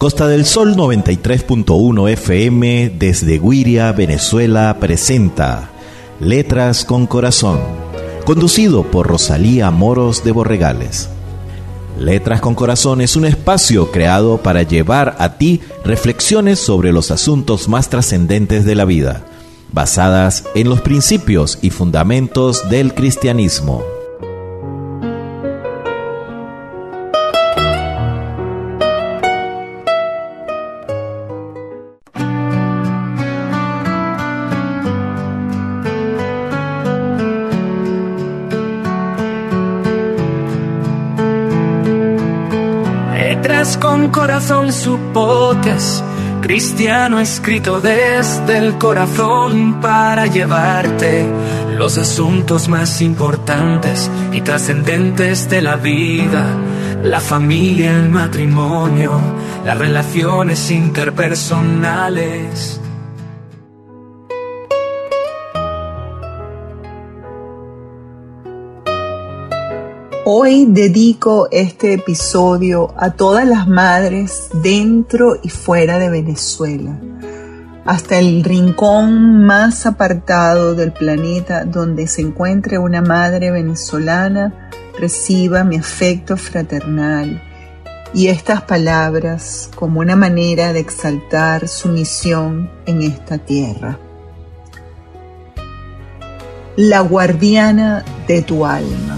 Costa del Sol 93.1 FM desde Güiria, Venezuela, presenta Letras con Corazón, conducido por Rosalía Moros de Borregales. Letras con Corazón es un espacio creado para llevar a ti reflexiones sobre los asuntos más trascendentes de la vida, basadas en los principios y fundamentos del cristianismo. Letras con Corazón, su podcast cristiano escrito desde el corazón para llevarte los asuntos más importantes y trascendentes de la vida, la familia, el matrimonio, las relaciones interpersonales. Hoy dedico este episodio a todas las madres dentro y fuera de Venezuela, hasta el rincón más apartado del planeta donde se encuentre una madre venezolana, reciba mi afecto fraternal y estas palabras como una manera de exaltar su misión en esta tierra. La guardiana de tu alma.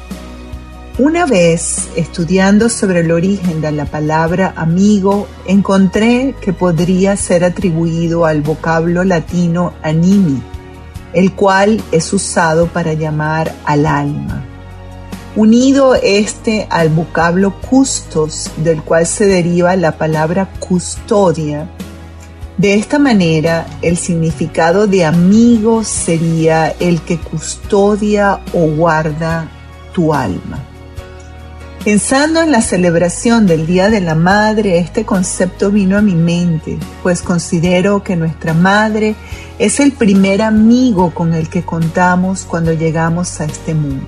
Una vez, estudiando sobre el origen de la palabra amigo, encontré que podría ser atribuido al vocablo latino animi, el cual es usado para llamar al alma. Unido al vocablo custos, del cual se deriva la palabra custodia. De esta manera, el significado de amigo sería el que custodia o guarda tu alma. Pensando en la celebración del Día de la Madre, este concepto vino a mi mente, pues considero que nuestra madre es el primer amigo con el que contamos cuando llegamos a este mundo.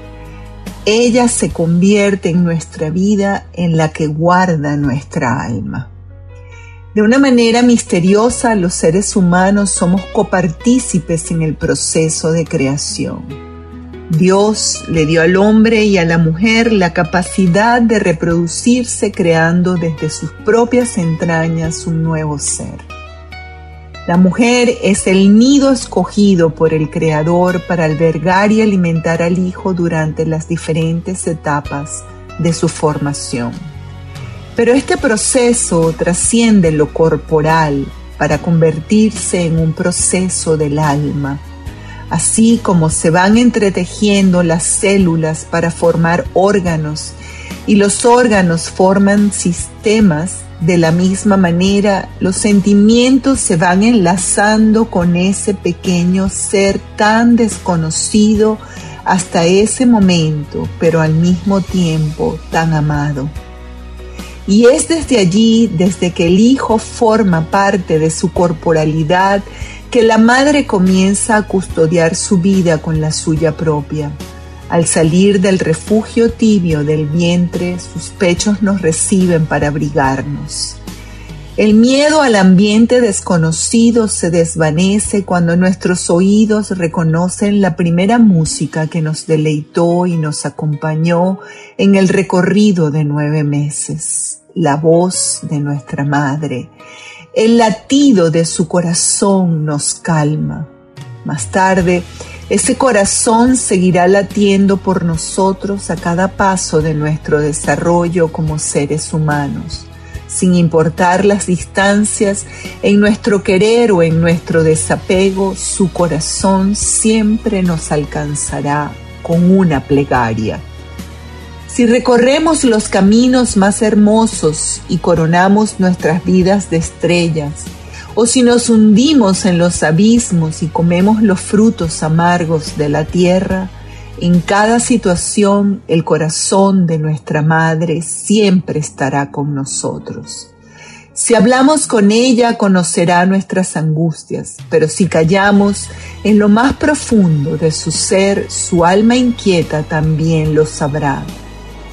Ella se convierte en nuestra vida en la que guarda nuestra alma. De una manera misteriosa, los seres humanos somos copartícipes en el proceso de creación. Dios le dio al hombre y a la mujer la capacidad de reproducirse creando desde sus propias entrañas un nuevo ser. La mujer es el nido escogido por el Creador para albergar y alimentar al hijo durante las diferentes etapas de su formación. Pero este proceso trasciende lo corporal para convertirse en un proceso del alma. Así como se van entretejiendo las células para formar órganos y los órganos forman sistemas, de la misma manera los sentimientos se van enlazando con ese pequeño ser tan desconocido hasta ese momento, pero al mismo tiempo tan amado. Y es desde allí, desde que el hijo forma parte de su corporalidad, que la madre comienza a custodiar su vida con la suya propia. Al salir del refugio tibio del vientre, sus pechos nos reciben para abrigarnos. El miedo al ambiente desconocido se desvanece cuando nuestros oídos reconocen la primera música que nos deleitó y nos acompañó en el recorrido de 9 meses, la voz de nuestra madre. El latido de su corazón nos calma. Más tarde, ese corazón seguirá latiendo por nosotros a cada paso de nuestro desarrollo como seres humanos. Sin importar las distancias, en nuestro querer o en nuestro desapego, su corazón siempre nos alcanzará con una plegaria. Si recorremos los caminos más hermosos y coronamos nuestras vidas de estrellas, o si nos hundimos en los abismos y comemos los frutos amargos de la tierra, en cada situación el corazón de nuestra madre siempre estará con nosotros. Si hablamos con ella, conocerá nuestras angustias, pero si callamos, en lo más profundo de su ser, su alma inquieta también lo sabrá.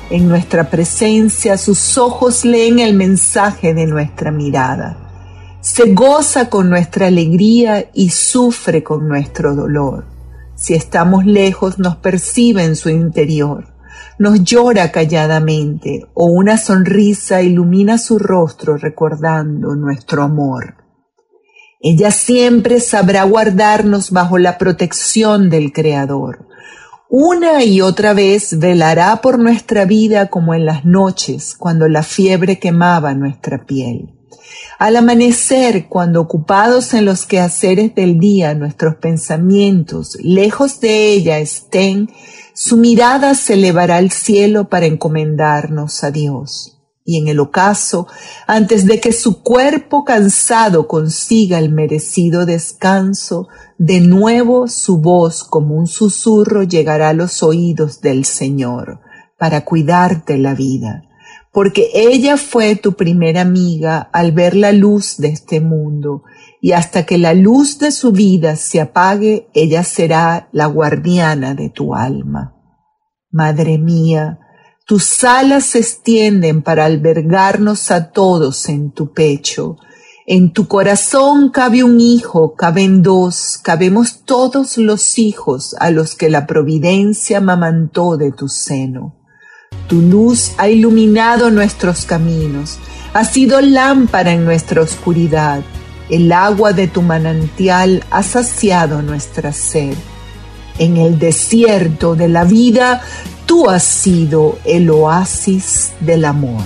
En nuestra presencia, sus ojos leen el mensaje de nuestra mirada. Se goza con nuestra alegría y sufre con nuestro dolor. Si estamos lejos, nos percibe en su interior. Nos llora calladamente, o una sonrisa ilumina su rostro recordando nuestro amor. Ella siempre sabrá guardarnos bajo la protección del Creador. Una y otra vez velará por nuestra vida como en las noches, cuando la fiebre quemaba nuestra piel. Al amanecer, cuando ocupados en los quehaceres del día nuestros pensamientos lejos de ella estén, su mirada se elevará al cielo para encomendarnos a Dios. Y en el ocaso, antes de que su cuerpo cansado consiga el merecido descanso, de nuevo su voz como un susurro llegará a los oídos del Señor para cuidarte la vida. Porque ella fue tu primera amiga al ver la luz de este mundo, y hasta que la luz de su vida se apague, ella será la guardiana de tu alma. Madre mía, tus alas se extienden para albergarnos a todos en tu pecho. En tu corazón cabe un hijo, caben dos, cabemos todos los hijos a los que la providencia amamantó de tu seno. Tu luz ha iluminado nuestros caminos, ha sido lámpara en nuestra oscuridad. El agua de tu manantial ha saciado nuestra sed. En el desierto de la vida, tú has sido el oasis del amor.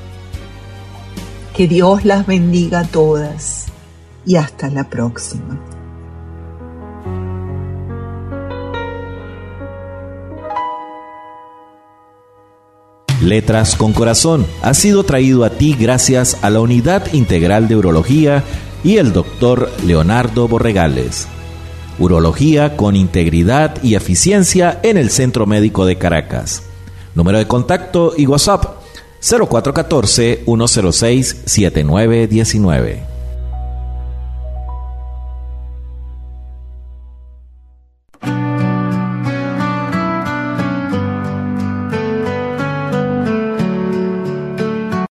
Que Dios las bendiga a todas y hasta la próxima. Letras con Corazón ha sido traído a ti gracias a la Unidad Integral de Urología y el Dr. Leonardo Borregales. Urología con integridad y eficiencia en el Centro Médico de Caracas. Número de contacto y WhatsApp 0414-106-7919.